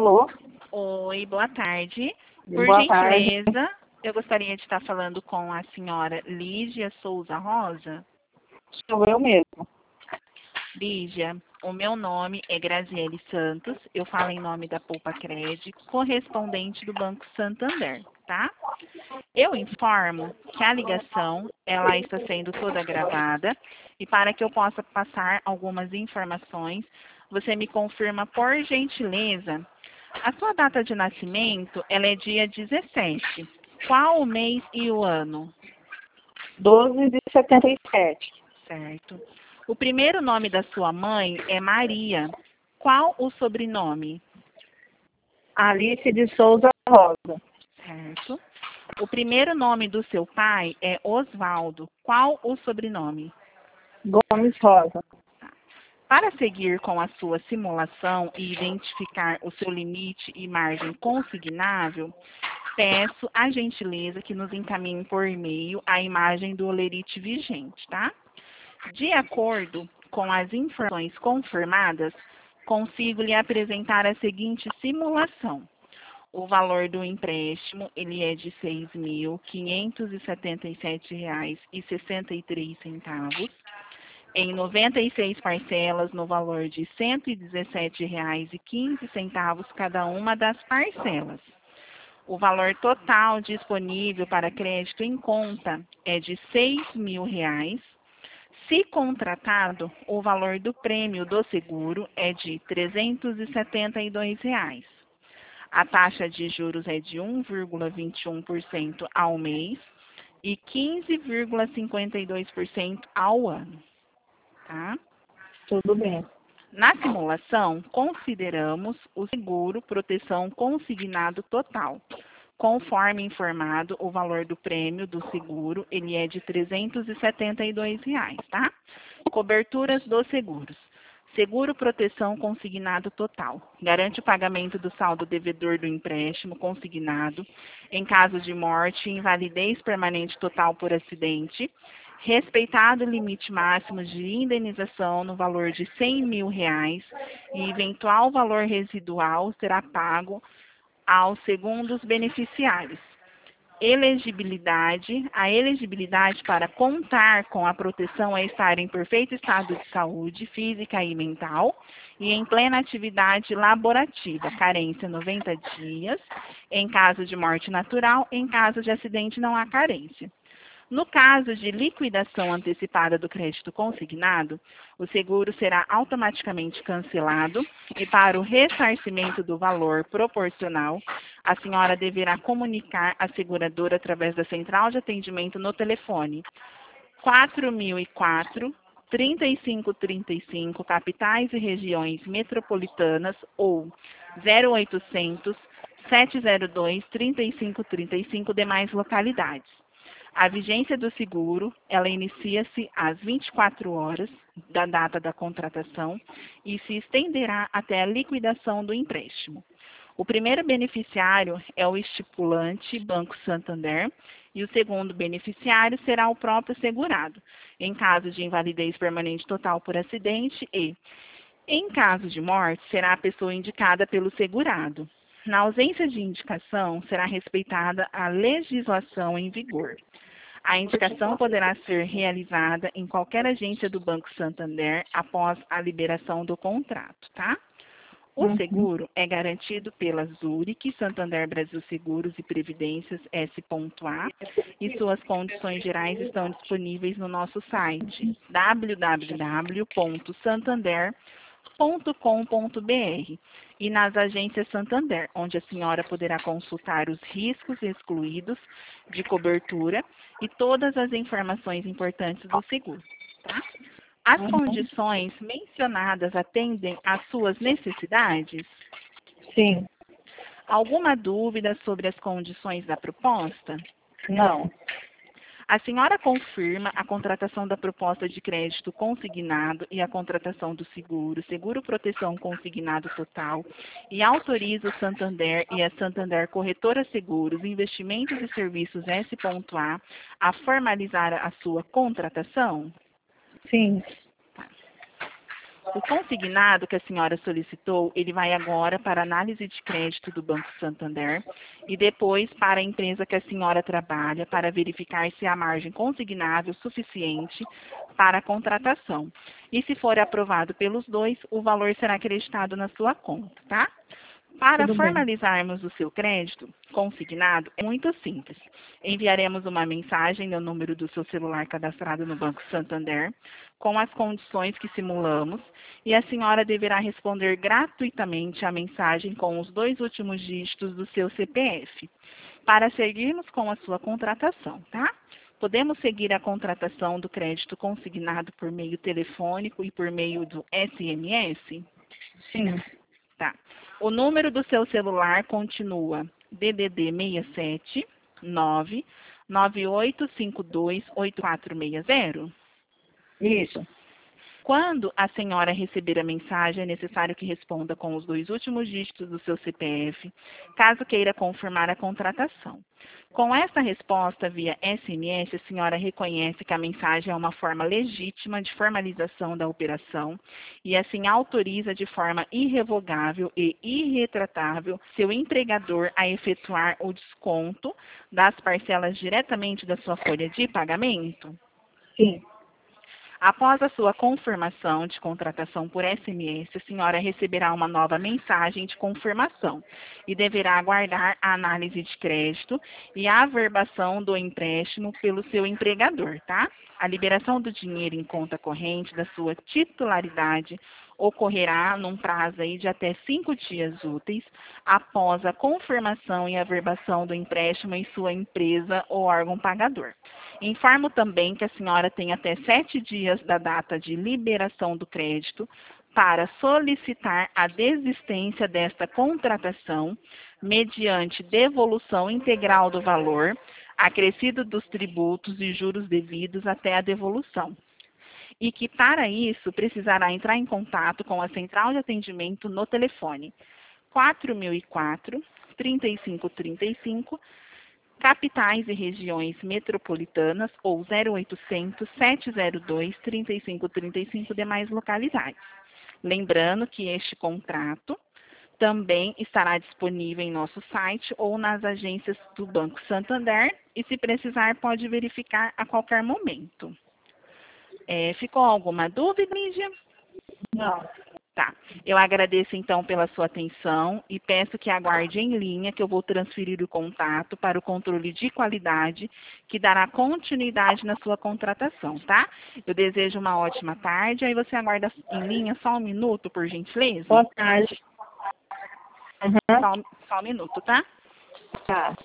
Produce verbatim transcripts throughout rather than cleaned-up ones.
Alô? Oi, boa tarde. Por Boa tarde. gentileza, eu gostaria de estar falando com a senhora Lígia Souza Rosa. Sou eu mesmo. Lígia, o meu nome é Graziele Santos, eu falo em nome da Poupa Cred, correspondente do Banco Santander, tá? Eu informo que a ligação, ela está sendo toda gravada e para que eu possa passar algumas informações, você me confirma, por gentileza, a sua data de nascimento, ela é dia dezessete. Qual o mês e o ano? doze de setenta e sete. Certo. O primeiro nome da sua mãe é Maria. Qual o sobrenome? Alice de Souza Rosa. Certo. O primeiro nome do seu pai é Osvaldo. Qual o sobrenome? Gomes Rosa. Para seguir com a sua simulação e identificar o seu limite e margem consignável, peço a gentileza que nos encaminhe por e-mail a imagem do holerite vigente, tá? De acordo com as informações confirmadas, consigo lhe apresentar a seguinte simulação. O valor do empréstimo, ele é de seis mil quinhentos e setenta e sete reais e sessenta e três centavos, em noventa e seis parcelas no valor de cento e dezessete reais e quinze centavos cada uma das parcelas. O valor total disponível para crédito em conta é de seis mil reais. Se contratado, o valor do prêmio do seguro é de trezentos e setenta e dois reais. A taxa de juros é de um vírgula vinte e um por cento ao mês e quinze vírgula cinquenta e dois por cento ao ano. Tá? Tudo bem. Na simulação, consideramos o seguro proteção consignado total. Conforme informado, o valor do prêmio do seguro, ele é de trezentos e setenta e dois reais, tá? Coberturas dos seguros. Seguro proteção consignado total. Garante o pagamento do saldo devedor do empréstimo consignado em caso de morte e invalidez permanente total por acidente, respeitado o limite máximo de indenização no valor de cem mil reais e eventual valor residual será pago aos segundos beneficiários. Elegibilidade. A elegibilidade para contar com a proteção é estar em perfeito estado de saúde física e mental e em plena atividade laborativa. Carência noventa dias. Em caso de morte natural, em caso de acidente não há carência. No caso de liquidação antecipada do crédito consignado, o seguro será automaticamente cancelado e para o ressarcimento do valor proporcional, a senhora deverá comunicar à seguradora através da central de atendimento no telefone quatro mil e quatro, trinta e cinco trinta e cinco, capitais e regiões metropolitanas ou zero oitocentos, sete zero dois, trinta e cinco trinta e cinco demais localidades. A vigência do seguro, ela inicia-se às vinte e quatro horas da data da contratação e se estenderá até a liquidação do empréstimo. O primeiro beneficiário é o estipulante Banco Santander e o segundo beneficiário será o próprio segurado, em caso de invalidez permanente total por acidente e, em caso de morte, será a pessoa indicada pelo segurado. Na ausência de indicação, será respeitada a legislação em vigor. A indicação poderá ser realizada em qualquer agência do Banco Santander após a liberação do contrato, tá? O Uhum. seguro é garantido pela Zurich, Santander Brasil Seguros e Previdências S A e suas condições gerais estão disponíveis no nosso site w w w ponto santander ponto com ponto b r e nas agências Santander, onde a senhora poderá consultar os riscos excluídos de cobertura e todas as informações importantes do seguro. Tá? As Uhum. condições mencionadas atendem às suas necessidades? Sim. Alguma dúvida sobre as condições da proposta? Não. A senhora confirma a contratação da proposta de crédito consignado e a contratação do seguro, seguro proteção consignado total, e autoriza o Santander e a Santander Corretora Seguros, Investimentos e Serviços S A a formalizar a sua contratação? Sim. O consignado que a senhora solicitou, ele vai agora para a análise de crédito do Banco Santander e depois para a empresa que a senhora trabalha para verificar se há margem consignável suficiente para a contratação. E se for aprovado pelos dois, o valor será acreditado na sua conta, tá? Para Tudo bem. formalizarmos o seu crédito consignado, é muito simples. Enviaremos uma mensagem no número do seu celular cadastrado no Banco Santander, com as condições que simulamos, e a senhora deverá responder gratuitamente a mensagem com os dois últimos dígitos do seu C P F, para seguirmos com a sua contratação, tá? Podemos seguir a contratação do crédito consignado por meio telefônico e por meio do S M S? Sim. Tá. O número do seu celular continua D D D seis sete nove nove oito cinco dois oito quatro seis zero? Isso. Quando a senhora receber a mensagem, é necessário que responda com os dois últimos dígitos do seu C P F, caso queira confirmar a contratação. Com essa resposta via S M S, a senhora reconhece que a mensagem é uma forma legítima de formalização da operação e assim autoriza de forma irrevogável e irretratável seu empregador a efetuar o desconto das parcelas diretamente da sua folha de pagamento? Sim. Após a sua confirmação de contratação por S M S, a senhora receberá uma nova mensagem de confirmação e deverá aguardar a análise de crédito e a averbação do empréstimo pelo seu empregador, tá? A liberação do dinheiro em conta corrente da sua titularidade ocorrerá num prazo aí de até cinco dias úteis após a confirmação e averbação do empréstimo em sua empresa ou órgão pagador. Informo também que a senhora tem até sete dias da data de liberação do crédito para solicitar a desistência desta contratação mediante devolução integral do valor, acrescido dos tributos e juros devidos até a devolução. E que, para isso, precisará entrar em contato com a central de atendimento no telefone quatro mil e quatro, trinta e cinco trinta e cinco, capitais e regiões metropolitanas, ou zero oitocentos, sete zero dois, trinta e cinco trinta e cinco demais localidades. Lembrando que este contrato também estará disponível em nosso site ou nas agências do Banco Santander e, se precisar, pode verificar a qualquer momento. É, ficou alguma dúvida, Lígia? Não. Tá. Eu agradeço, então, pela sua atenção e peço que aguarde em linha que eu vou transferir o contato para o controle de qualidade, que dará continuidade na sua contratação, tá? Eu desejo uma ótima tarde. Aí você aguarda em linha só um minuto, por gentileza? Boa tarde. Uhum. Só, só um minuto, tá? Tá.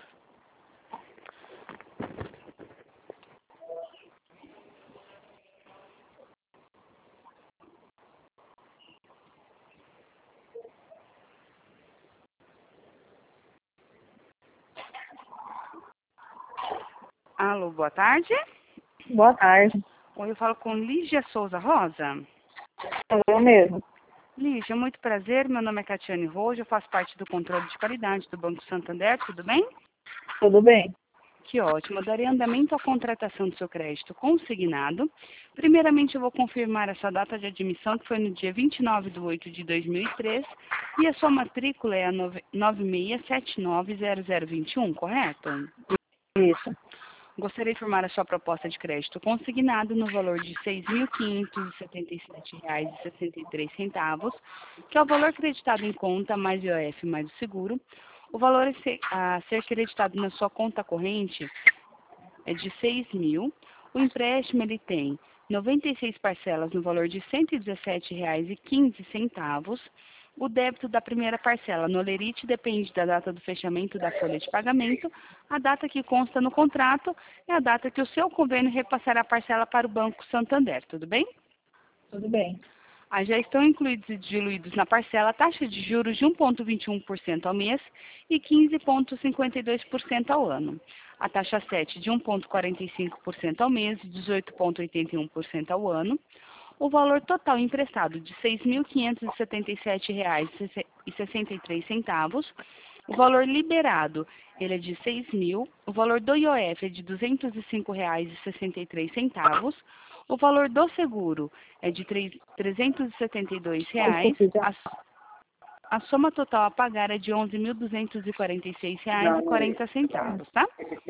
Alô, boa tarde. Boa tarde. Oi, eu falo com Lígia Souza Rosa. Eu mesmo. Lígia, muito prazer. Meu nome é Catiane Rojo, eu faço parte do controle de qualidade do Banco Santander, tudo bem? Tudo bem. Que ótimo. Eu darei andamento à contratação do seu crédito consignado. Primeiramente, eu vou confirmar a sua data de admissão, que foi no dia vinte e nove de oito de dois mil e três, e a sua matrícula é a nove seis sete nove zero zero dois um, correto? Isso. Gostaria de informar a sua proposta de crédito consignado no valor de seis mil quinhentos e setenta e sete reais e sessenta e três centavos, que é o valor creditado em conta mais I O F mais o seguro. O valor a ser, a ser creditado na sua conta corrente é de seis mil. O empréstimo ele tem noventa e seis parcelas no valor de cento e dezessete reais e quinze centavos. O débito da primeira parcela no Olerite depende da data do fechamento da folha de pagamento. A data que consta no contrato é a data que o seu convênio repassará a parcela para o Banco Santander, tudo bem? Tudo bem. Ah, já estão incluídos e diluídos na parcela a taxa de juros de um vírgula vinte e um por cento ao mês e quinze vírgula cinquenta e dois por cento ao ano. A taxa sete de um vírgula quarenta e cinco por cento ao mês e dezoito vírgula oitenta e um por cento ao ano. O valor total emprestado de seis mil quinhentos e setenta e sete reais e sessenta e três centavos. O valor liberado ele é de seis mil. O valor do I O F é de duzentos e cinco reais e sessenta e três centavos. O valor do seguro é de trezentos e setenta e dois reais. A, a soma total a pagar é de onze mil duzentos e quarenta e seis reais e quarenta centavos, tá?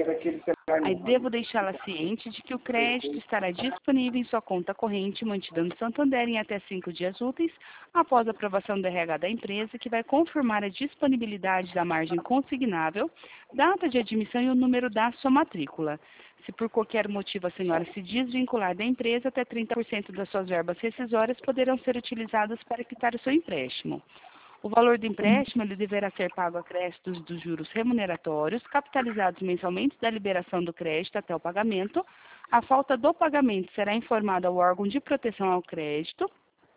Aí devo deixá-la ciente de que o crédito estará disponível em sua conta corrente mantida no Santander em até cinco dias úteis após a aprovação do R H da empresa, que vai confirmar a disponibilidade da margem consignável, data de admissão e o número da sua matrícula. Se por qualquer motivo a senhora se desvincular da empresa, até trinta por cento das suas verbas rescisórias poderão ser utilizadas para quitar o seu empréstimo. O valor do empréstimo ele deverá ser pago a créditos dos juros remuneratórios, capitalizados mensalmente da liberação do crédito até o pagamento. A falta do pagamento será informada ao órgão de proteção ao crédito.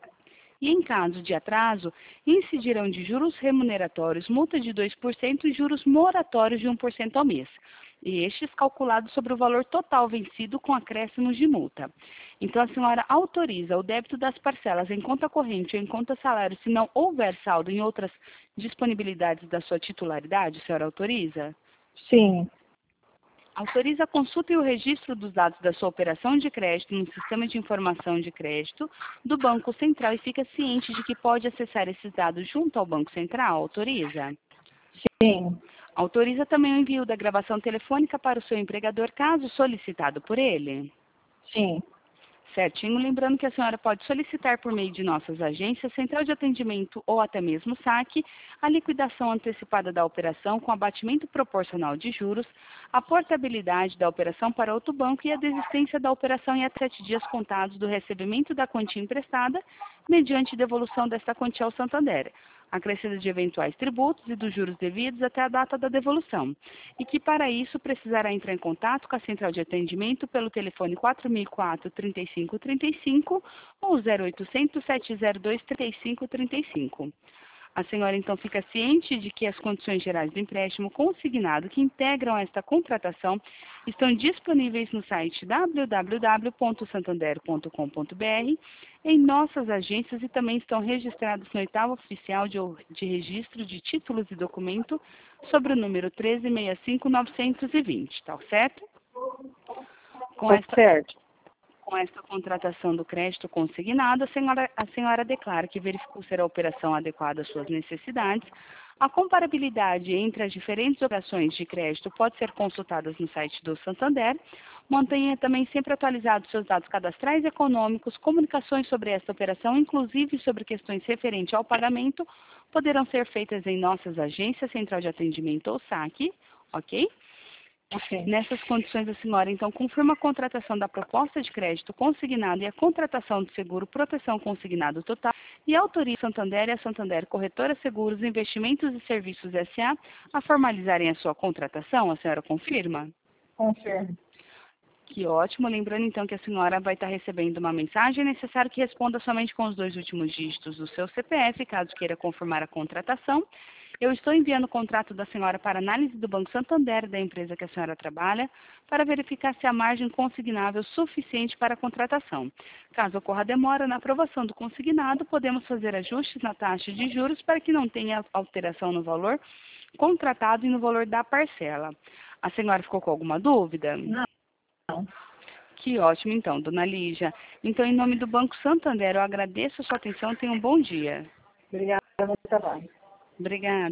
E, em caso de atraso, incidirão de juros remuneratórios, multa de dois por cento e juros moratórios de um por cento ao mês. E estes calculados sobre o valor total vencido com acréscimos de multa. Então, a senhora autoriza o débito das parcelas em conta corrente ou em conta salário, se não houver saldo em outras disponibilidades da sua titularidade? A senhora autoriza? Sim. Autoriza a consulta e o registro dos dados da sua operação de crédito no Sistema de Informação de Crédito do Banco Central e fica ciente de que pode acessar esses dados junto ao Banco Central? Autoriza? Sim. Autoriza também o envio da gravação telefônica para o seu empregador, caso solicitado por ele? Sim. Certinho. Lembrando que a senhora pode solicitar por meio de nossas agências, central de atendimento ou até mesmo saque, a liquidação antecipada da operação com abatimento proporcional de juros, a portabilidade da operação para outro banco e a desistência da operação em até sete dias contados do recebimento da quantia emprestada, mediante devolução desta quantia ao Santander, acrescida de eventuais tributos e dos juros devidos até a data da devolução, e que para isso precisará entrar em contato com a central de atendimento pelo telefone quatro mil e quatro, trinta e cinco trinta e cinco ou zero oitocentos, sete zero dois, trinta e cinco trinta e cinco. A senhora então fica ciente de que as condições gerais do empréstimo consignado que integram esta contratação estão disponíveis no site w w w ponto santander ponto com ponto b r, em nossas agências, e também estão registrados no oitavo oficial de, de registro de títulos e documento sobre o número treze sessenta e cinco novecentos e vinte, tá certo? Com Tá esta... certo. Com esta contratação do crédito consignado, a senhora, a senhora declara que verificou ser a operação adequada às suas necessidades. A comparabilidade entre as diferentes operações de crédito pode ser consultada no site do Santander. Mantenha também sempre atualizados seus dados cadastrais e econômicos. Comunicações sobre esta operação, inclusive sobre questões referentes ao pagamento, poderão ser feitas em nossas agências, central de atendimento ou saque, ok? Ok. Nessas condições, a senhora, então, confirma a contratação da proposta de crédito consignado e a contratação do seguro proteção consignado total e autoriza a Santander e a Santander Corretora Seguros, Investimentos e Serviços S A a formalizarem a sua contratação. A senhora confirma? Confirmo. Que ótimo. Lembrando, então, que a senhora vai estar recebendo uma mensagem. É necessário que responda somente com os dois últimos dígitos do seu C P F, caso queira confirmar a contratação. Eu estou enviando o contrato da senhora para análise do Banco Santander, da empresa que a senhora trabalha, para verificar se há margem consignável suficiente para a contratação. Caso ocorra demora na aprovação do consignado, podemos fazer ajustes na taxa de juros para que não tenha alteração no valor contratado e no valor da parcela. A senhora ficou com alguma dúvida? Não. Não. Que ótimo, então, dona Lígia. Então, em nome do Banco Santander, eu agradeço a sua atenção e tenha um bom dia. Obrigada pelo trabalho. Obrigada.